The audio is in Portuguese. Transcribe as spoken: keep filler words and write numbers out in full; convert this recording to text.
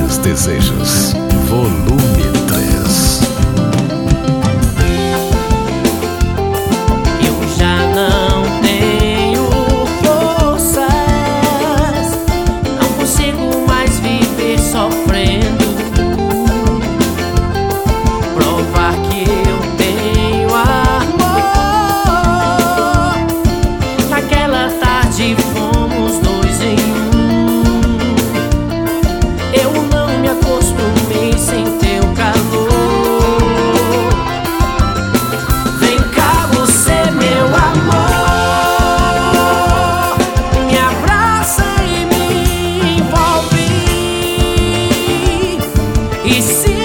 Três Desejos, volume três. Eu já não tenho forças, não consigo mais viver sofrendo. Provar que eu tenho amor. Naquela tarde fomos dois em um. Eu não me acostumei sem teu calor. Vem cá você, meu amor, me abraça e me envolve. E se